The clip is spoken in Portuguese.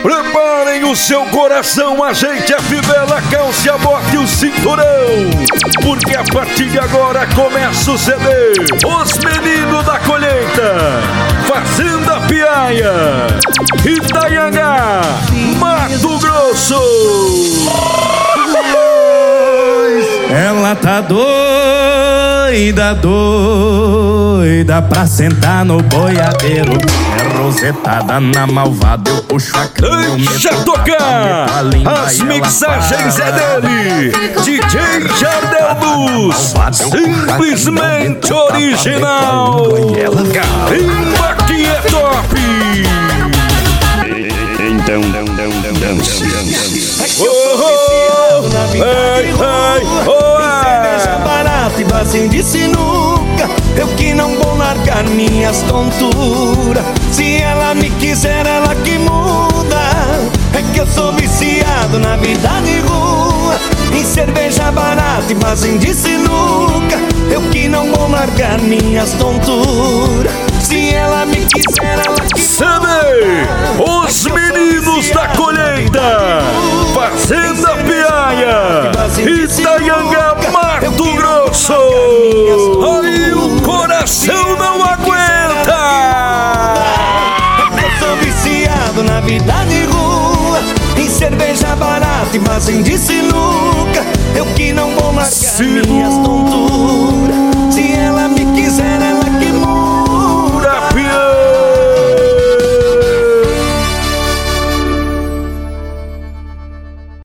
Preparem o seu coração, ajeite a fivela, calce a bota e o cinturão, porque a partir de agora começa o CD Os Meninos da Colheita, Fazenda Piaia, Itanhangá, Mato Grosso. Ela tá doida, doida pra sentar no boiadeiro. É rosetada na malvada, eu puxo a cana. Deixa tocar! As mixagens é dele, DJ Jardel Luz, simplesmente original. Carimba que é top! Então, dança. Cerveja barata e barzinho de sinuca, eu que não vou largar minhas tonturas. Se ela me quiser, ela que muda. É que eu sou viciado na vida de rua, em cerveja barata e barzinho de sinuca, eu que não vou largar minhas tonturas. Se ela me quiser, ela que CD Os Meninos da Colheita, Fazenda Piaia, Itanhangá, Mato Grosso. Aí o coração não aguenta. Eu sou viciado na vida de rua, em cerveja barata e barzinho de sinuca, eu que não vou largar minhas tonturas.